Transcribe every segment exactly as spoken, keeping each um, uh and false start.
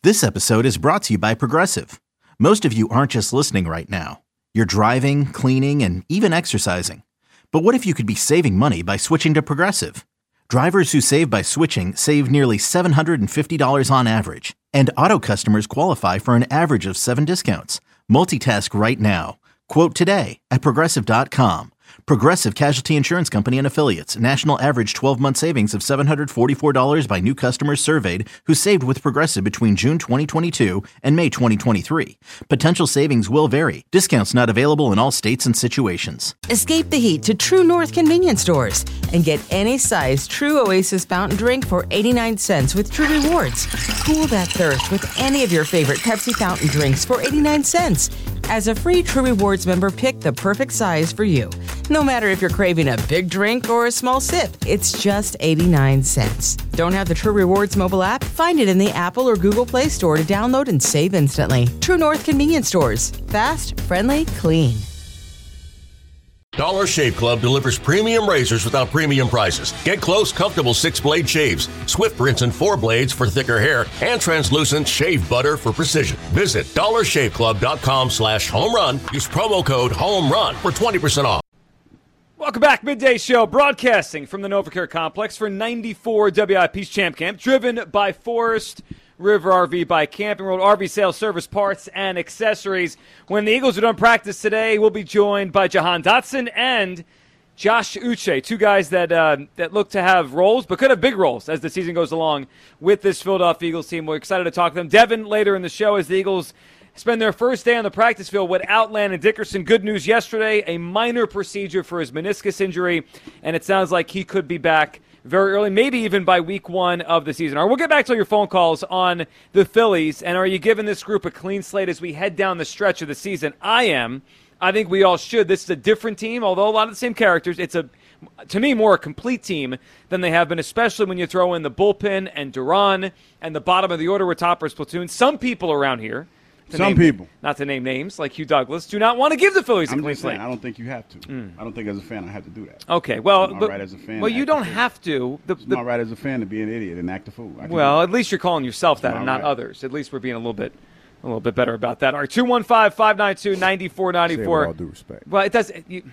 This episode is brought to you by Progressive. Most of you aren't just listening right now. You're driving, cleaning, and even exercising. But what if you could be saving money by switching to Progressive? Drivers who save by switching save nearly seven hundred fifty dollars on average. And auto customers qualify for an average of seven discounts. Multitask right now. Quote today at Progressive dot com. Progressive Casualty Insurance Company and Affiliates. National average twelve-month savings of seven hundred forty-four dollars by new customers surveyed who saved with Progressive between June twenty twenty-two and May twenty twenty-three. Potential savings will vary. Discounts not available in all states and situations. Escape the heat to True North convenience stores and get any size True Oasis fountain drink for eighty-nine cents with True Rewards. Cool that thirst with any of your favorite Pepsi fountain drinks for eighty-nine cents. As a free True Rewards member, pick the perfect size for you. No matter if you're craving a big drink or a small sip, it's just eighty-nine cents. Don't have the True Rewards mobile app? Find it in the Apple or Google Play Store to download and save instantly. True North convenience stores. Fast, friendly, clean. Dollar Shave Club delivers premium razors without premium prices. Get close, comfortable six-blade shaves, swift rinse and four blades for thicker hair, and translucent shave butter for precision. Visit dollar shave club dot com slash home run. Use promo code HOMERUN for twenty percent off. Welcome back, Midday Show, broadcasting from the NovaCare Complex for ninety-four W I P's Champ Camp, driven by Forest River R V by Camping World R V Sales, Service, Parts, and Accessories. When the Eagles are done practice today, we'll be joined by Jahan Dotson and Josh Uche, two guys that uh, that look to have roles, but could have big roles as the season goes along with this Philadelphia Eagles team. We're excited to talk to them. Devin later in the show as the Eagles spend their first day on the practice field without Landon Dickerson. Good news yesterday, a minor procedure for his meniscus injury, and it sounds like he could be back very early, maybe even by week one of the season. All right, we'll get back to your phone calls on the Phillies, and are you giving this group a clean slate as we head down the stretch of the season? I am. I think we all should. This is a different team, although a lot of the same characters. It's, a, to me, more a complete team than they have been, especially when you throw in the bullpen and Duran and the bottom of the order with Topper's platoon. Some people around here, Some name, people, not to name names, like Hugh Douglas, do not want to give the Phillies a I'm clean just saying, slate. I don't think you have to. Mm. I don't think as a fan I have to do that. Okay, well, I'm but, right as a fan. well, you don't fool. have to. The, It's the, not right as a fan to be an idiot and act a fool. I can well, do at least you're calling yourself that It's and not not right. others. At least we're being a little bit, a little bit better about that. All right, two one five, five nine two, nine four nine Say it with four. all due respect. Well, it does. You,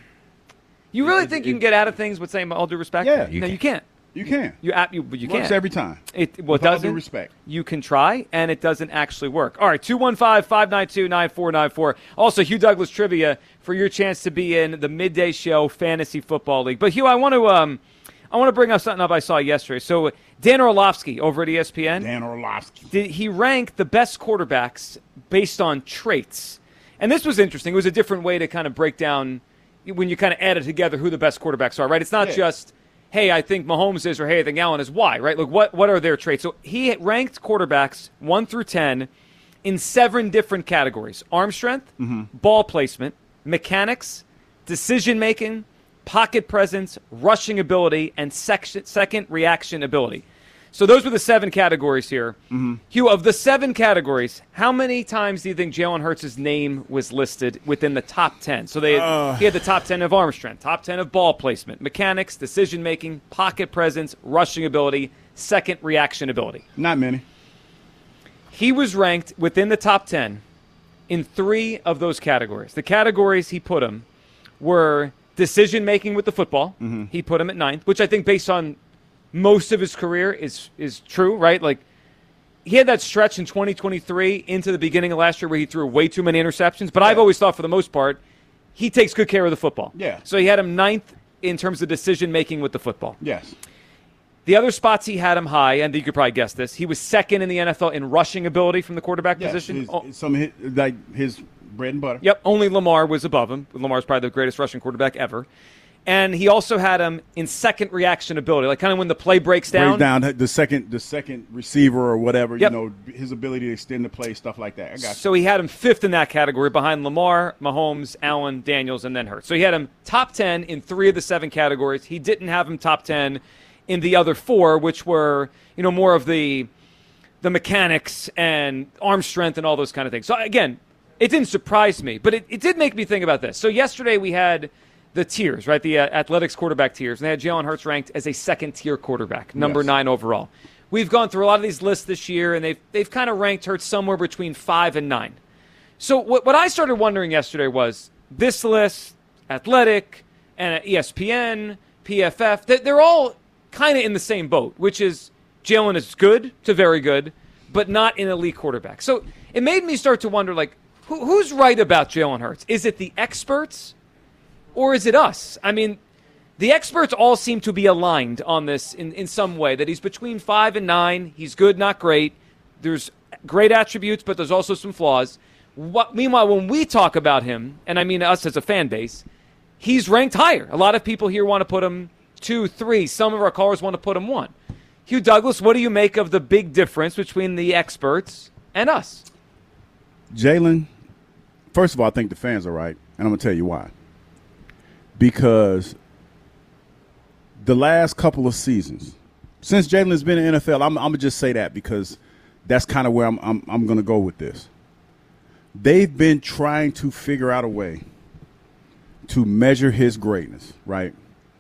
you really it- think it- you can get out of things with saying all due respect? Yeah. no, you can't. You can. You app you, but you Works can't every time. It well, it With all due doesn't. respect. You can try, and it doesn't actually work. All right, two one five, five nine two, nine four nine four. Also, Hugh Douglas trivia for your chance to be in the Midday Show Fantasy Football League. But Hugh, I want to um, I want to bring up something up I saw yesterday. So Dan Orlovsky over at E S P N. Dan Orlovsky. Did he ranked the best quarterbacks based on traits. And this was interesting. It was a different way to kind of break down when you kind of added together who the best quarterbacks are, right? It's not Yeah. just, hey, I think Mahomes is, or hey, I think Allen is. Why, right? Like, what, what are their traits? So he ranked quarterbacks one through ten in seven different categories. Arm strength, Mm-hmm. ball placement, mechanics, decision-making, pocket presence, rushing ability, and section, second reaction ability. So those were the seven categories here. Mm-hmm. Hugh, of the seven categories, how many times do you think Jalen Hurts' name was listed within the top ten? So they had, Uh. he had the top ten of arm strength, top ten of ball placement, mechanics, decision-making, pocket presence, rushing ability, second reaction ability. Not many. He was ranked within the top ten in three of those categories. The categories he put him were decision-making with the football. Mm-hmm. He put him at ninth, which I think based on most of his career is is true, right? Like, he had that stretch in twenty twenty-three into the beginning of last year where he threw way too many interceptions. But yeah. I've always thought, for the most part, he takes good care of the football. Yeah. So he had him ninth in terms of decision-making with the football. Yes. The other spots he had him high, and you could probably guess this, he was second in the N F L in rushing ability from the quarterback Yes. position. His, Oh. some of his, like his bread and butter. Yep, only Lamar was above him. Lamar's probably the greatest rushing quarterback ever. And he also had him in second reaction ability, like kind of when the play breaks down. Breaks down the second, the second receiver or whatever. Yep. You know, his ability to extend the play, stuff like that. I got you. So he had him fifth in that category, behind Lamar, Mahomes, Allen, Daniels, and then Hurts. So he had him top ten in three of the seven categories. He didn't have him top ten in the other four, which were, you know, more of the the mechanics and arm strength and all those kind of things. So again, it didn't surprise me, but it, it did make me think about this. So yesterday we had the tiers, right? The uh, athletics quarterback tiers. And they had Jalen Hurts ranked as a second-tier quarterback, number Yes. nine overall. we've gone through a lot of these lists this year, and they've they've kind of ranked Hurts somewhere between five and nine. So what what I started wondering yesterday was this list, Athletic, and E S P N, P F F, they're all kind of in the same boat, which is Jalen is good to very good, but not an elite quarterback. So it made me start to wonder, like, who, who's right about Jalen Hurts? Is it the experts or is it us? I mean, the experts all seem to be aligned on this in, in some way, that he's between five and nine. He's good, not great. There's great attributes, but there's also some flaws. What, meanwhile, when we talk about him, and I mean us as a fan base, he's ranked higher. A lot of people here want to put him two, three. Some of our callers want to put him one. Hugh Douglas, what do you make of the big difference between the experts and us? Jalen, first of all, I think the fans are right, and I'm going to tell you why. Because the last couple of seasons, since Jalen has been in the N F L, I'm, I'm going to just say that because that's kind of where I'm, I'm, I'm going to go with this. They've been trying to figure out a way to measure his greatness, right?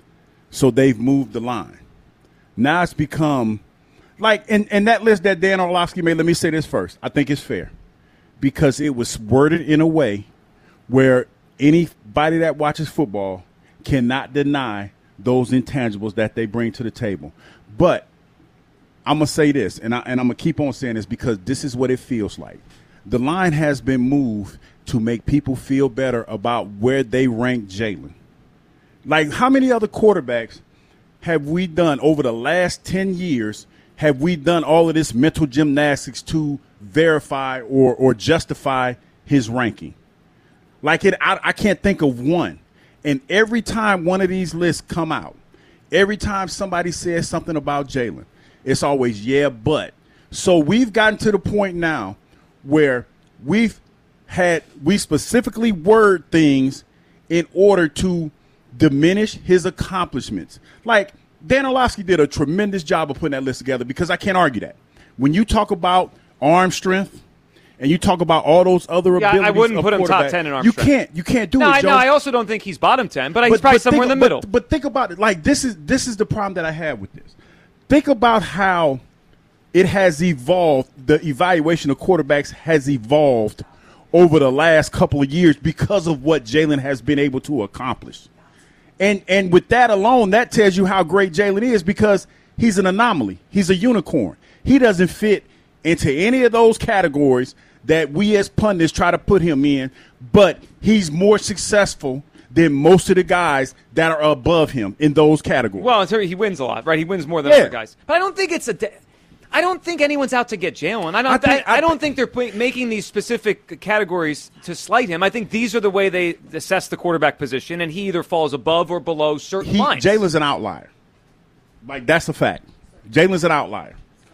So they've moved the line. Now it's become like, and, and that list that Dan Orlovsky made, let me say this first. I think it's fair because it was worded in a way where anybody that watches football cannot deny those intangibles that they bring to the table. But I'm going to say this, and, I, and I'm going to keep on saying this because this is what it feels like. The line has been moved to make people feel better about where they rank Jalen. Like, how many other quarterbacks have we done over the last ten years, have we done all of this mental gymnastics to verify or, or justify his ranking? Like, it, I, I can't think of one. And every time one of these lists come out, every time somebody says something about Jalen, it's always, yeah, but. So we've gotten to the point now where we've had, we specifically word things in order to diminish his accomplishments. Like, Dan Orlovsky did a tremendous job of putting that list together because I can't argue that. When you talk about arm strength and you talk about all those other yeah, abilities, I wouldn't of put him top ten in arm you strength. can't, you can't do no, it, I, Joe. No, I also don't think he's bottom ten, but, but he's probably but somewhere think, in the middle. But, but think about it. Like, this is this is the problem that I have with this. Think about how it has evolved. The evaluation of quarterbacks has evolved over the last couple of years because of what Jalen has been able to accomplish. And and with that alone, that tells you how great Jalen is because he's an anomaly. He's a unicorn. He doesn't fit into any of those categories that we as pundits try to put him in, but he's more successful than most of the guys that are above him in those categories. Well, until he wins a lot, right? He wins more than yeah. other guys. But I don't think it's a de- – I don't think anyone's out to get Jalen. I don't, I, think, I, I don't think they're put, making these specific categories to slight him. I think these are the way they assess the quarterback position, and he either falls above or below certain he, lines. Jalen's an outlier. Like, that's a fact. Jalen's an outlier.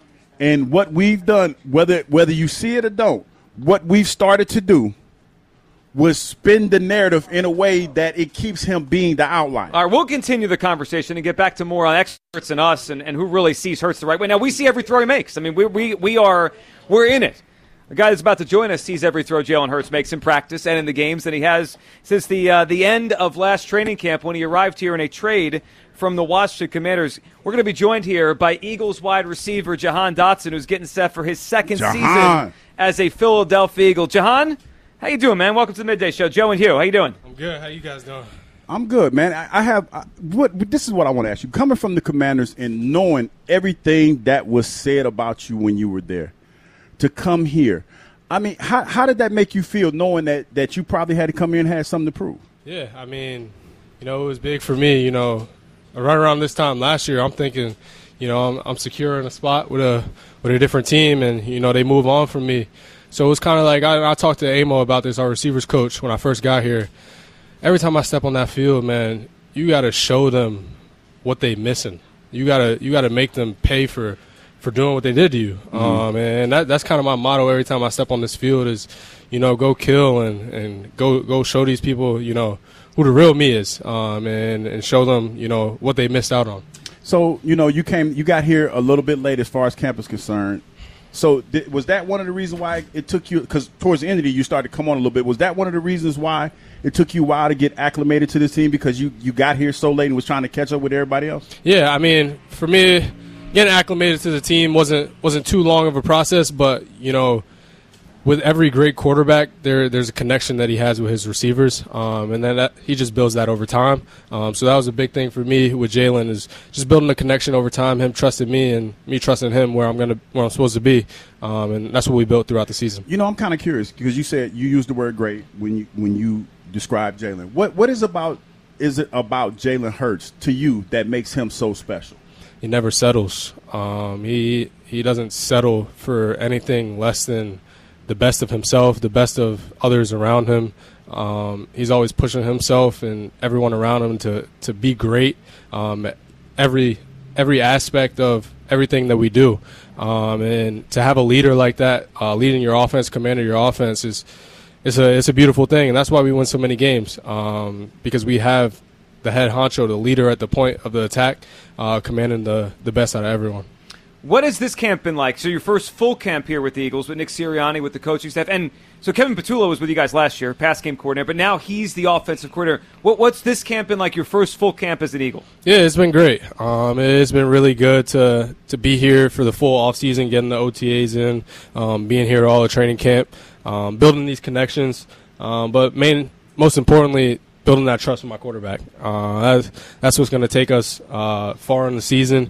And what we've done, whether whether you see it or don't, what we've started to do was spin the narrative in a way that it keeps him being the outlier. All right, we'll continue the conversation and get back to more on experts and us and, and who really sees Hurts the right way. Now, we see every throw he makes. I mean, we we we are we're in it. The guy that's about to join us sees every throw Jalen Hurts makes in practice and in the games, and he has since the uh, the end of last training camp when he arrived here in a trade from the Washington Commanders. We're going to be joined here by Eagles wide receiver Jahan Dotson, who's getting set for his second Jahan. season as a Philadelphia Eagle. Jahan, how you doing, man? Welcome to the Midday Show. Joe and Hugh, how you doing? I'm good. How you guys doing? I'm good, man. I, I have I, what this is what I want to ask you. Coming from the Commanders and knowing everything that was said about you when you were there, to come here, I mean, how how did that make you feel knowing that that you probably had to come here and had something to prove? Yeah, I mean, you know, it was big for me. You know, right around this time last year, I'm thinking, you know, I'm, I'm secure in a spot with a with a different team, and you know, they move on from me. So it was kind of like I, I talked to Amo about this, our receivers coach, when I first got here. Every time I step on that field, man, you got to show them what they missing. You gotta you gotta make them pay for, for doing what they did to you. Mm-hmm. Um, and that, that's kind of my motto every time I step on this field is, you know, go kill and, and go go show these people, you know, who the real me is, um, and and show them, you know, what they missed out on. So, you know, you came, you got here a little bit late as far as camp is concerned. So th- was that one of the reasons why it took you, because towards the end of the year you started to come on a little bit, was that one of the reasons why it took you a while to get acclimated to this team because you, you got here so late and was trying to catch up with everybody else? Yeah, I mean, for me, getting acclimated to the team wasn't wasn't too long of a process, but, you know, with every great quarterback, there there's a connection that he has with his receivers, um, and then that, he just builds that over time. Um, so that was a big thing for me with Jalen, is just building a connection over time, him trusting me and me trusting him where I'm gonna where I'm supposed to be, um, and that's what we built throughout the season. You know, I'm kind of curious because you said you used the word great when you when you described Jalen. What what is about is it about Jalen Hurts to you that makes him so special? He never settles. Um, he he doesn't settle for anything less than the best of himself, the best of others around him. Um, he's always pushing himself and everyone around him to, to be great. Um, every every aspect of everything that we do, um, and to have a leader like that, uh, leading your offense, commanding your offense, is it's a it's a beautiful thing, and that's why we win so many games, um, because we have the head honcho, the leader at the point of the attack, uh, commanding the the best out of everyone. What has this camp been like? So your first full camp here with the Eagles, with Nick Sirianni, with the coaching staff. And so Kevin Petullo was with you guys last year, pass game coordinator, but now he's the offensive coordinator. What, what's this camp been like, your first full camp as an Eagle? Yeah, it's been great. Um, it's been really good to to be here for the full offseason, getting the O T As in, um, being here all the training camp, um, building these connections. Um, but main, most importantly, building that trust with my quarterback. Uh, that's, that's what's going to take us uh, far in the season.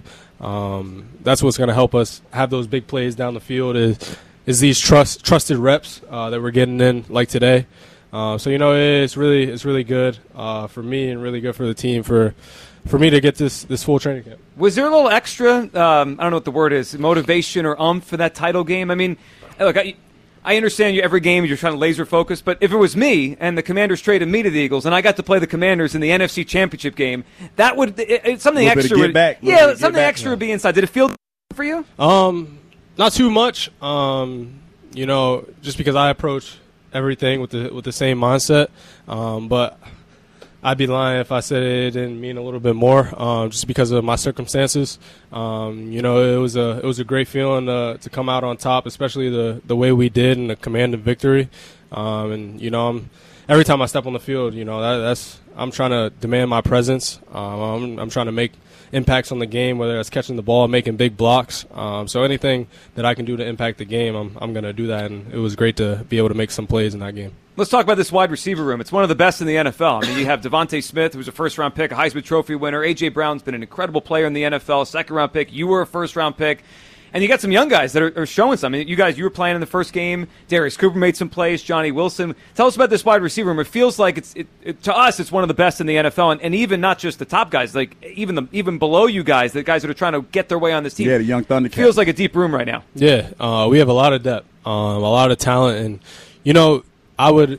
Um, that's what's going to help us have those big plays down the field is is these trust trusted reps uh, that we're getting in like today. Uh, so you know it's really it's really good uh, for me and really good for the team for for me to get this this full training camp. Was there a little extra? Um, I don't know what the word is, motivation or umph for that title game? I mean, look, I, I understand you every game you're trying to laser focus, but if it was me and the Commanders traded me to the Eagles and I got to play the Commanders in the N F C Championship game, that would it, it, something extra would back, yeah something extra would be inside. Did it feel for you? Um, not too much. Um, you know, just because I approach everything with the with the same mindset. Um, but I'd be lying if I said it didn't mean a little bit more, um, just because of my circumstances. Um, you know, it was a it was a great feeling uh, to come out on top, especially the, the way we did and the command of victory. Um, and you know, I'm, every time I step on the field, you know, that, that's I'm trying to demand my presence. Um, I'm, I'm trying to make impacts on the game, whether it's catching the ball, making big blocks. Um, so anything that I can do to impact the game, I'm I'm going to do that. And it was great to be able to make some plays in that game. Let's talk about this wide receiver room. It's one of the best in the N F L. I mean, you have Devontae Smith, who's a first-round pick, a Heisman Trophy winner. A J. Brown's been an incredible player in the N F L, second-round pick. You were a first-round pick. And you got some young guys that are, are showing something. You guys, you were playing in the first game. Darius Cooper made some plays. Johnny Wilson. Tell us about this wide receiver room. It feels like it's it, it, to us, it's one of the best in the N F L, and, and even not just the top guys, like even the even below you guys, the guys that are trying to get their way on this team. Yeah, the young Thundercats. Feels like a deep room right now. Yeah, uh, we have a lot of depth, um, a lot of talent, and you know, I would,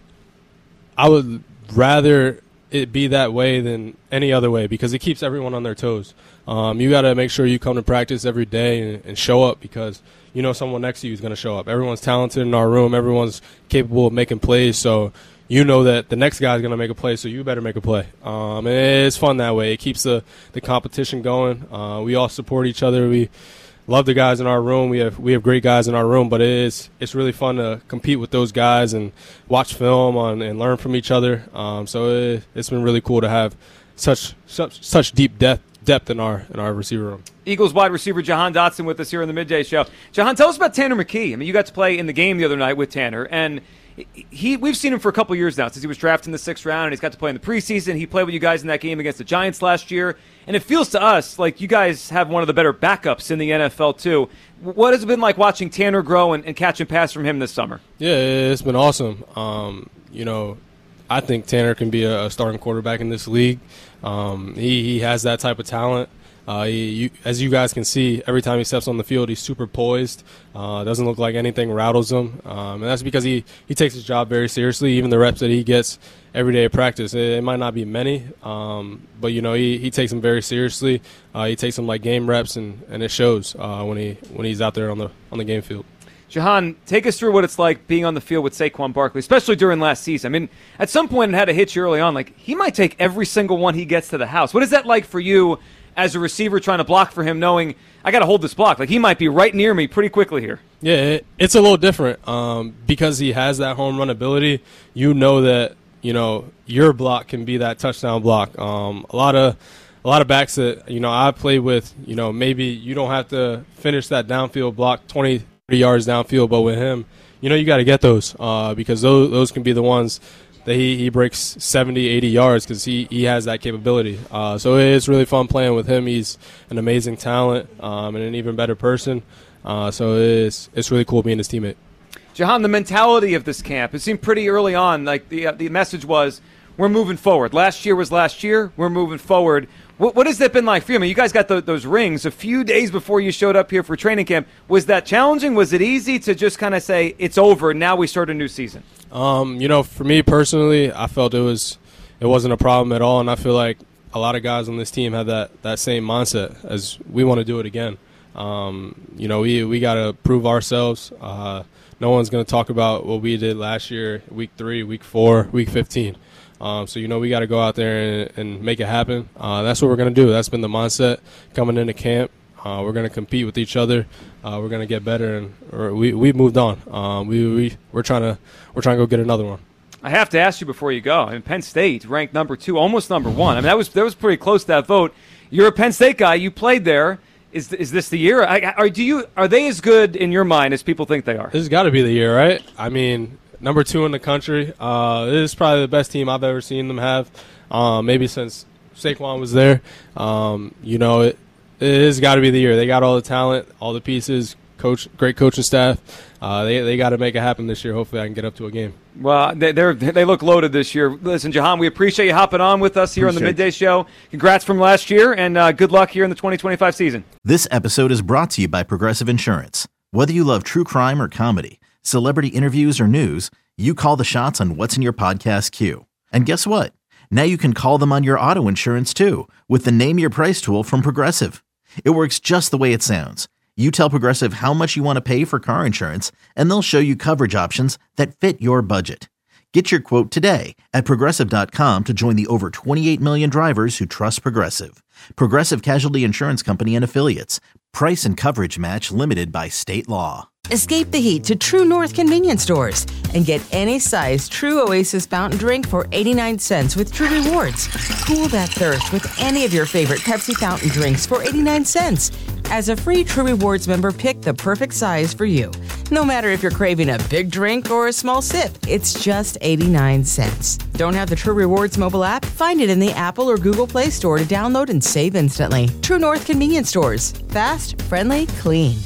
I would rather it be that way than any other way because it keeps everyone on their toes. Um, you got to make sure you come to practice every day and, and show up because you know someone next to you is going to show up. Everyone's talented in our room. Everyone's capable of making plays. So you know that the next guy is going to make a play, so you better make a play. Um, and it's fun that way. It keeps the, the competition going. Uh, we all support each other. We love the guys in our room. We have we have great guys in our room, but it is it's really fun to compete with those guys and watch film on, and learn from each other. Um, so it, it's been really cool to have such such such deep depth. depth in our in our receiver room. Eagles wide receiver Jahan Dotson with us here on the Midday Show. Jahan, tell us about Tanner McKee. I mean, you got to play in the game the other night with Tanner, and he we've seen him for a couple years now since he was drafted in the sixth round, and he's got to play in the preseason. He played with you guys in that game against the Giants last year, and it feels to us like you guys have one of the better backups in the N F L too. What has it been like watching Tanner grow and, and catch and pass from him this summer? Yeah, it's been awesome. Um, you know, I think Tanner can be a starting quarterback in this league. Um, he, he has that type of talent. Uh, he, you, as you guys can see, every time he steps on the field, he's super poised. Uh, doesn't look like anything rattles him. Um, and that's because he, he takes his job very seriously. Even the reps that he gets every day at practice, it, it might not be many, um, but, you know, he, he takes them very seriously. Uh, he takes them like game reps, and, and it shows uh, when he when he's out there on the on the game field. Jahan, take us through what it's like being on the field with Saquon Barkley, especially during last season. I mean, at some point it had to hit you early on. Like, he might take every single one he gets to the house. What is that like for you as a receiver trying to block for him, knowing I got to hold this block? Like, he might be right near me pretty quickly here. Yeah, it, it's a little different um, because he has that home run ability. You know that, you know, your block can be that touchdown block. Um, a lot of a lot of backs that, you know, I play with, you know, maybe you don't have to finish that downfield block twenty, thirty yards downfield, but with him, you know, you got to get those uh, because those those can be the ones that he, he breaks seventy, eighty yards because he, he has that capability. Uh, so it's really fun playing with him. He's an amazing talent um, and an even better person. Uh, so it's it's really cool being his teammate. Jahan, the mentality of this camp, it seemed pretty early on, like the uh, the message was, we're moving forward. Last year was last year. We're moving forward. What, what has that been like for you? I mean, you guys got the, those rings a few days before you showed up here for training camp. Was that challenging? Was it easy to just kind of say, it's over, now we start a new season? Um, you know, for me personally, I felt it was it wasn't a problem at all, and I feel like a lot of guys on this team have that, that same mindset as we want to do it again. Um, you know, we, we got to prove ourselves. Uh, no one's going to talk about what we did last year, week three, week four, week fifteen. Um, so, you know, we got to go out there and, and make it happen. Uh, that's what we're going to do. That's been the mindset coming into camp. Uh, we're going to compete with each other. Uh, we're going to get better, and or we we've moved on. Um, we we we're trying to we're trying to go get another one. I have to ask you before you go. I mean, Penn State ranked number two, almost number one. I mean, that was that was pretty close to that vote. You're a Penn State guy. You played there. Is is this the year? I, are do you are they as good in your mind as people think they are? This has got to be the year, right? I mean, number two in the country. Uh, this is probably the best team I've ever seen them have, uh, maybe since Saquon was there. Um, you know, it, it has got to be the year. They got all the talent, all the pieces, coach, great coaching staff. Uh, they they got to make it happen this year. Hopefully I can get up to a game. Well, they they're, they look loaded this year. Listen, Jahan, we appreciate you hopping on with us here appreciate on the Midday Show. Congrats from last year, and uh, good luck here in the twenty twenty-five season. This episode is brought to you by Progressive Insurance. Whether you love true crime or comedy, celebrity interviews or news, you call the shots on what's in your podcast queue. And guess what? Now you can call them on your auto insurance too with the Name Your Price tool from Progressive. It works just the way it sounds. You tell Progressive how much you want to pay for car insurance, and they'll show you coverage options that fit your budget. Get your quote today at Progressive dot com to join the over twenty-eight million drivers who trust Progressive. Progressive Casualty Insurance Company and Affiliates. Price and coverage match limited by state law. Escape the heat to True North convenience stores and get any size True Oasis fountain drink for eighty-nine cents with True Rewards. Cool that thirst with any of your favorite Pepsi fountain drinks for eighty-nine cents. As a free True Rewards member, pick the perfect size for you. No matter if you're craving a big drink or a small sip, it's just eighty-nine cents. Don't have the True Rewards mobile app? Find it in the Apple or Google Play Store to download and save instantly. True North convenience stores. Fast, friendly, clean.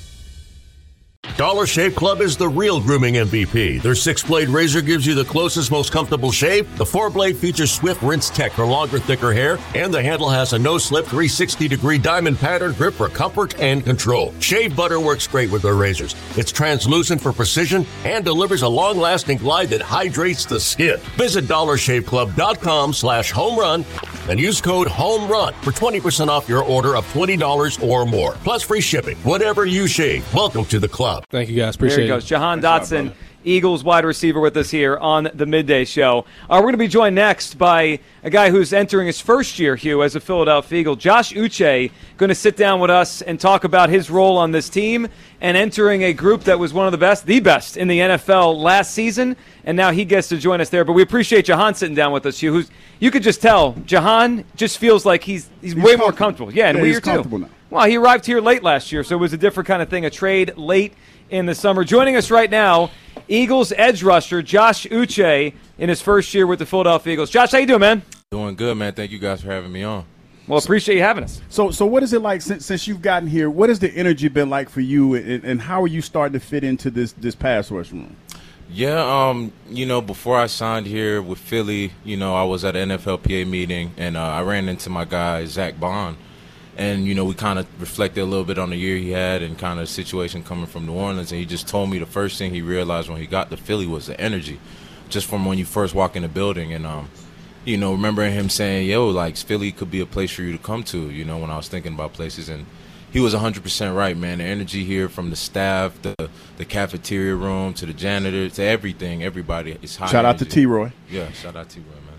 Dollar Shave Club is the real grooming M V P. Their six-blade razor gives you the closest, most comfortable shave. The four-blade features Swift Rinse Tech for longer, thicker hair. And the handle has a no-slip three sixty degree diamond pattern grip for comfort and control. Shave butter works great with their razors. It's translucent for precision and delivers a long-lasting glide that hydrates the skin. Visit dollar shave club dot com slash home run and use code HOMERUN for twenty percent off your order of twenty dollars or more. Plus free shipping. Whatever you shave, welcome to the club. Thank you, guys. Appreciate it. There he goes. Jahan Dotson, Eagles wide receiver with us here on the Midday Show. Uh, we're going to be joined next by a guy who's entering his first year, Hugh, as a Philadelphia Eagle. Josh Uche going to sit down with us and talk about his role on this team and entering a group that was one of the best, the best in the N F L last season, and now he gets to join us there. But we appreciate Jahan sitting down with us, Hugh. Who's, you could just tell, Jahan just feels like he's he's, he's way more comfortable. Yeah, and yeah, we he's are comfortable too. now. Well, he arrived here late last year, so it was a different kind of thing, a trade late in the summer. Joining us right now, Eagles edge rusher Josh Uche in his first year with the Philadelphia Eagles. Josh, how you doing, man? Doing good, man. Thank you guys for having me on. Well, appreciate you having us. So, so what is it like since since you've gotten here? What has the energy been like for you, and, and how are you starting to fit into this this pass rush room? Yeah, um, you know, before I signed here with Philly, you know, I was at an N F L P A meeting, and uh, I ran into my guy Zach Bond. And, you know, we kind of reflected a little bit on the year he had and kind of the situation coming from New Orleans. And he just told me the first thing he realized when he got to Philly was the energy, just from when you first walk in the building. And, um, you know, remembering him saying, yo, like, Philly could be a place for you to come to, you know, when I was thinking about places. And he was one hundred percent right, man. The energy here from the staff, the the cafeteria room, to the janitor, to everything, everybody. It's high Shout energy. out to T-Roy. Yeah, shout out to T-Roy, man.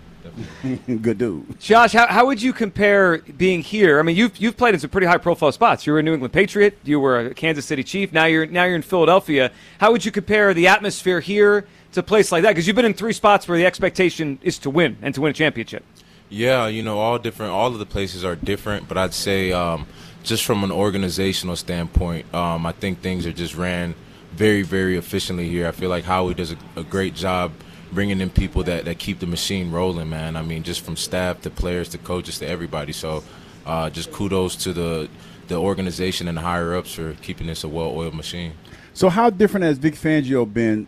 Good dude. Josh, how, how would you compare being here? I mean, you've you've played in some pretty high-profile spots. You were a New England Patriot. You were a Kansas City Chief. Now you're now you're in Philadelphia. How would you compare the atmosphere here to a place like that? Because you've been in three spots where the expectation is to win and to win a championship. Yeah, you know, all different. All of the places are different, but I'd say um, just from an organizational standpoint, um, I think things are just ran very, very efficiently here. I feel like Howie does a, a great job bringing in people that, that keep the machine rolling, man. I mean, just from staff to players to coaches to everybody. So uh, just kudos to the the organization and the higher-ups for keeping this a well-oiled machine. So how different has Vic Fangio been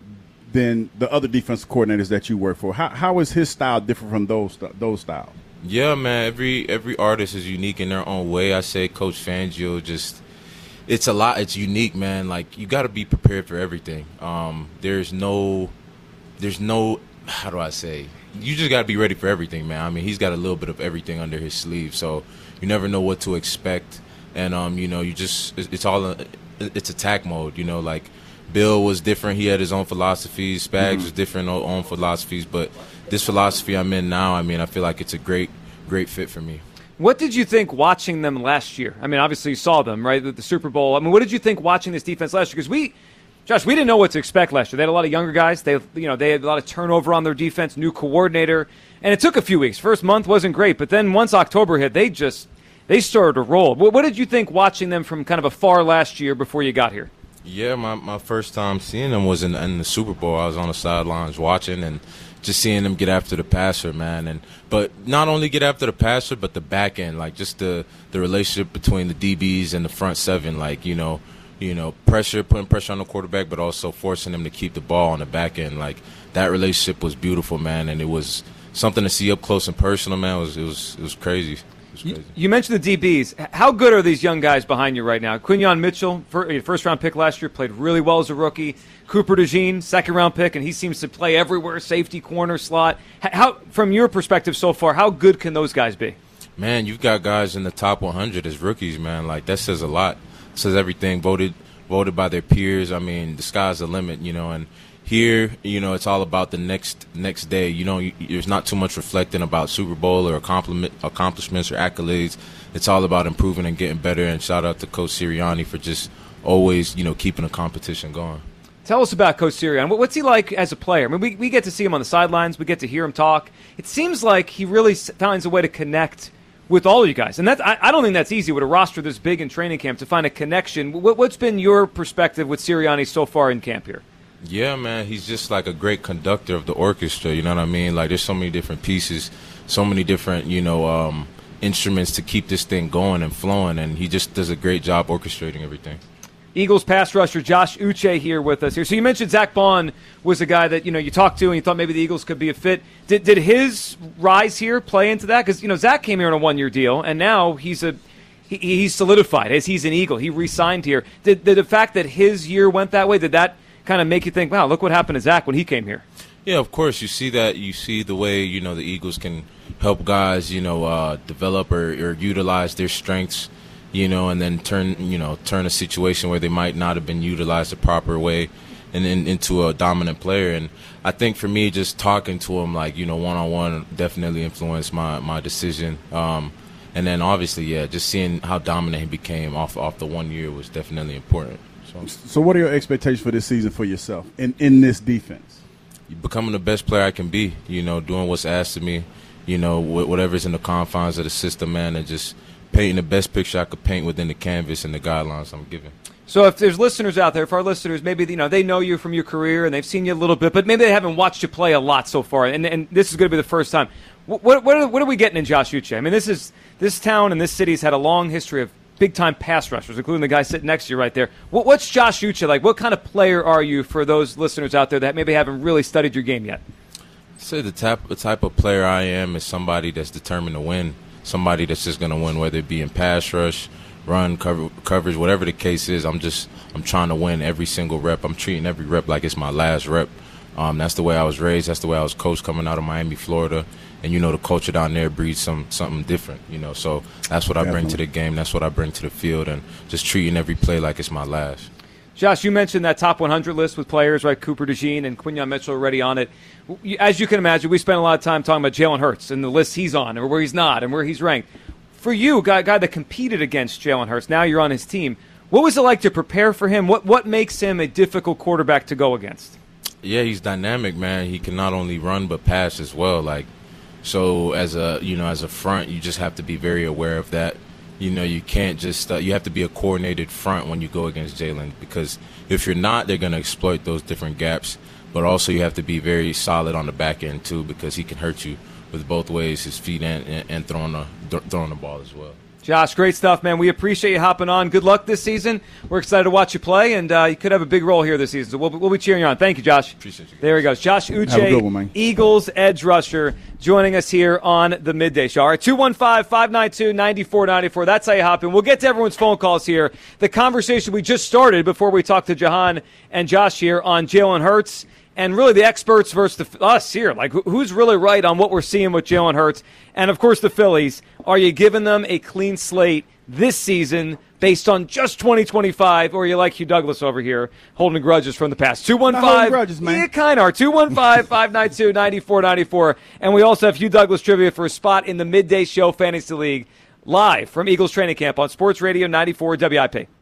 than the other defensive coordinators that you work for? How how is his style different from those those styles? Yeah, man, every every artist is unique in their own way. I say Coach Fangio just – it's a lot. It's unique, man. Like, you got to be prepared for everything. Um, there's no – there's no – how do I say? You just got to be ready for everything, man. I mean, he's got a little bit of everything under his sleeve, so you never know what to expect. And, um, you know, you just – it's all – it's attack mode, you know, like Bill was different. He had his own philosophies. Spags mm-hmm. was different, own philosophies. But this philosophy I'm in now, I mean, I feel like it's a great, great fit for me. What did you think watching them last year? I mean, obviously you saw them, right, at the Super Bowl. I mean, what did you think watching this defense last year? Because we, Josh, we didn't know what to expect last year. They had a lot of younger guys. They, you know, they had a lot of turnover on their defense, new coordinator. And it took a few weeks. First month wasn't great. But then once October hit, they just – they started to roll. What, what did you think watching them from kind of afar last year before you got here? Yeah, my, my first time seeing them was in, in the Super Bowl. I was on the sidelines watching and just seeing them get after the passer, man. And but not only get after the passer, but the back end, like just the, the relationship between the D Bs and the front seven, like, you know, you know, pressure, putting pressure on the quarterback, but also forcing them to keep the ball on the back end. Like, that relationship was beautiful, man, and it was something to see up close and personal, man. It was it was it was crazy. You mentioned the D Bs. How good are these young guys behind you right now? Quinyon Mitchell, first-round pick last year, played really well as a rookie. Cooper DeJean, second-round pick, and he seems to play everywhere, safety, corner, slot. How, from your perspective so far, how good can those guys be? Man, you've got guys in the top one hundred as rookies, man. Like, that says a lot. It says everything. Voted, voted by their peers. I mean, the sky's the limit, you know, and here, you know, it's all about the next next day. You know, you, there's not too much reflecting about Super Bowl or accomplishments or accolades. It's all about improving and getting better. And shout out to Coach Sirianni for just always, you know, keeping the competition going. Tell us about Coach Sirianni. What's he like as a player? I mean, we, we get to see him on the sidelines. We get to hear him talk. It seems like he really finds a way to connect with all of you guys. And that, I, I don't think that's easy with a roster this big in training camp to find a connection. What, what's been your perspective with Sirianni so far in camp here? Yeah, man, he's just like a great conductor of the orchestra, you know what I mean? Like, there's so many different pieces, so many different, you know, um, instruments to keep this thing going and flowing, and he just does a great job orchestrating everything. Eagles pass rusher Josh Uche here with us here. So you mentioned Zach Bond was a guy that, you know, you talked to and you thought maybe the Eagles could be a fit. Did did his rise here play into that? Because, you know, Zach came here on a one-year deal, and now he's a he, he's solidified as he's an Eagle. He re-signed here. Did, did the fact that his year went that way, did that kind of make you think, wow, look what happened to Zach when he came here? Yeah, of course. You see that. You see the way, you know, the Eagles can help guys, you know, uh, develop or, or utilize their strengths, you know, and then turn, you know, turn a situation where they might not have been utilized the proper way and in, into a dominant player. And I think for me, just talking to him, like, you know, one-on-one definitely influenced my, my decision. Um, and then obviously, yeah, just seeing how dominant he became off, off the one year was definitely important. So, so what are your expectations for this season for yourself in, in this defense? Becoming the best player I can be, you know, doing what's asked of me, you know, whatever's in the confines of the system, man, and just painting the best picture I could paint within the canvas and the guidelines I'm given. So if there's listeners out there, if our listeners, maybe, you know, they know you from your career and they've seen you a little bit, but maybe they haven't watched you play a lot so far, and, and this is going to be the first time. What, what, are, what are we getting in Josh Uche? I mean, this is this town and this city's had a long history of big-time pass rushers, including the guy sitting next to you right there. What, what's Josh Uche like? What kind of player are you for those listeners out there that maybe haven't really studied your game yet? I'd say the type, the type of player I am is somebody that's determined to win, somebody that's just going to win, whether it be in pass rush, run, cover, coverage, whatever the case is. I'm just I'm trying to win every single rep. I'm treating every rep like it's my last rep. Um, that's the way I was raised. That's the way I was coached coming out of Miami, Florida. And, you know, the culture down there breeds some something different, you know. So that's what I Definitely. bring to the game. That's what I bring to the field, and just treating every play like it's my last. Josh, you mentioned that top one hundred list with players, right? Cooper DeJean and Quinyon Mitchell already on it. As you can imagine, we spent a lot of time talking about Jalen Hurts and the list he's on and where he's not and where he's ranked. For you, a guy, guy that competed against Jalen Hurts, now you're on his team. What was it like to prepare for him? What what makes him a difficult quarterback to go against? Yeah, he's dynamic, man. He can not only run but pass as well. Like, So as a you know as a front, you just have to be very aware of that. You know, you can't just uh, you have to be a coordinated front when you go against Jalen, because if you're not, they're going to exploit those different gaps. But also you have to be very solid on the back end too, because he can hurt you with both ways, his feet and, and, and throwing the throwing the ball as well. Josh, great stuff, man. We appreciate you hopping on. Good luck this season. We're excited to watch you play, and uh, you could have a big role here this season. So we'll, we'll be cheering you on. Thank you, Josh. Appreciate you. There he goes. Josh Uche, Have a good one, man. Eagles edge rusher, joining us here on the Midday Show. All right, two one five, five nine two, nine four nine four. That's how you hop in. We'll get to everyone's phone calls here. The conversation we just started before we talked to Jahan and Josh here on Jalen Hurts, and really the experts versus the, us here. Like, who's really right on what we're seeing with Jalen Hurts? And, of course, the Phillies. Are you giving them a clean slate this season based on just twenty twenty-five, or are you like Hugh Douglas over here holding grudges from the past? two one five, grudges, man. You kind of are. two one five, five nine two, nine four nine four. And we also have Hugh Douglas trivia for a spot in the Midday Show Fantasy League, live from Eagles Training Camp on Sports Radio ninety-four W I P.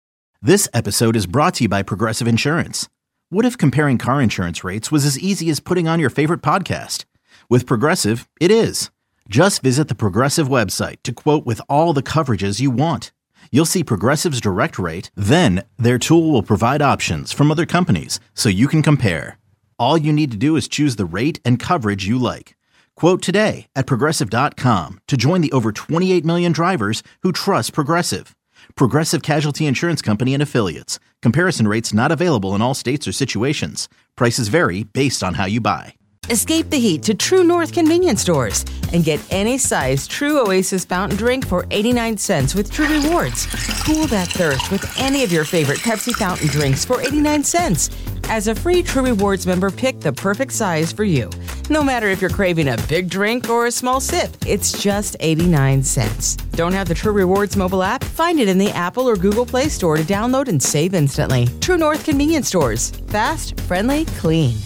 This episode is brought to you by Progressive Insurance. What if comparing car insurance rates was as easy as putting on your favorite podcast? With Progressive, it is. Just visit the Progressive website to quote with all the coverages you want. You'll see Progressive's direct rate, then their tool will provide options from other companies so you can compare. All you need to do is choose the rate and coverage you like. Quote today at Progressive dot com to join the over twenty-eight million drivers who trust Progressive. Progressive Casualty Insurance Company and Affiliates. Comparison rates not available in all states or situations. Prices vary based on how you buy. Escape the heat to True North convenience stores and get any size True Oasis fountain drink for eighty-nine cents with True Rewards. Cool that thirst with any of your favorite Pepsi fountain drinks for eighty-nine cents. As a free True Rewards member, pick the perfect size for you. No matter if you're craving a big drink or a small sip, it's just eighty-nine cents. Don't have the True Rewards mobile app? Find it in the Apple or Google Play Store to download and save instantly. True North convenience stores. Fast, friendly, clean.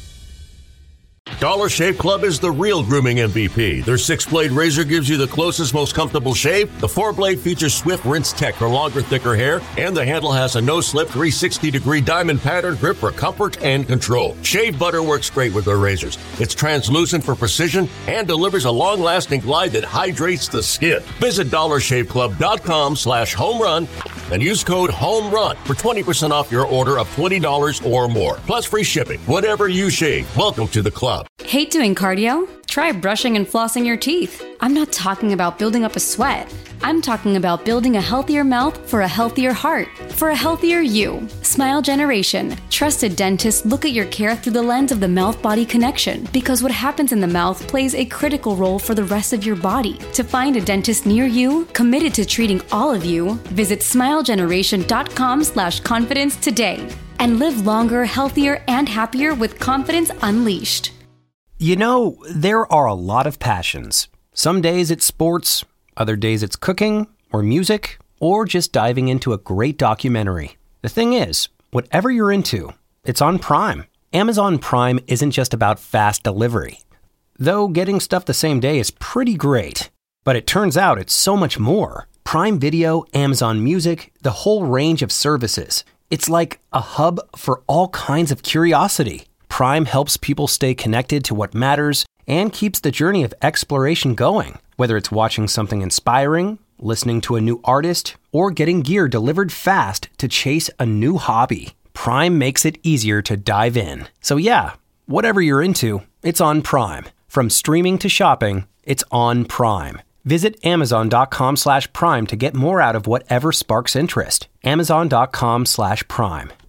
Dollar Shave Club is the real grooming M V P. Their six-blade razor gives you the closest, most comfortable shave. The four-blade features Swift Rinse Tech for longer, thicker hair. And the handle has a no-slip three sixty degree diamond pattern grip for comfort and control. Shave butter works great with their razors. It's translucent for precision and delivers a long-lasting glide that hydrates the skin. Visit dollar shave club dot com slash home run and use code HOMERUN for twenty percent off your order of twenty dollars or more. Plus free shipping. Whatever you shave, welcome to the club. Hate doing cardio? Try brushing and flossing your teeth. I'm not talking about building up a sweat. I'm talking about building a healthier mouth for a healthier heart, for a healthier you. Smile Generation. Trusted dentists look at your care through the lens of the mouth-body connection, because what happens in the mouth plays a critical role for the rest of your body. To find a dentist near you, committed to treating all of you, visit smile generation dot com slash confidence today. And live longer, healthier, and happier with confidence unleashed. You know, there are a lot of passions. Some days it's sports, other days it's cooking, or music, or just diving into a great documentary. The thing is, whatever you're into, it's on Prime. Amazon Prime isn't just about fast delivery. Though getting stuff the same day is pretty great. But it turns out it's so much more. Prime Video, Amazon Music, the whole range of services. It's like a hub for all kinds of curiosity. Prime helps people stay connected to what matters and keeps the journey of exploration going. Whether it's watching something inspiring, listening to a new artist, or getting gear delivered fast to chase a new hobby, Prime makes it easier to dive in. So yeah, whatever you're into, it's on Prime. From streaming to shopping, it's on Prime. Visit amazon dot com slash prime to get more out of whatever sparks interest. amazon dot com slash prime.